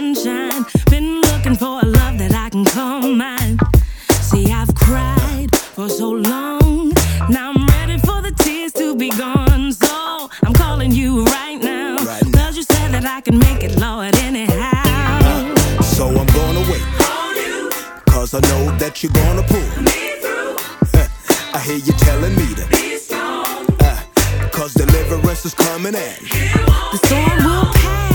sunshine. Been looking for a love that I can call mine. See, I've cried for so long. Now I'm ready for the tears to be gone. So I'm calling you right now. Cause you said that I can make it, Lord, anyhow. So I'm gonna wait on you, cause I know that you're gonna pull me through. I hear you telling me to be strong, cause deliverance is coming in. The storm will pass.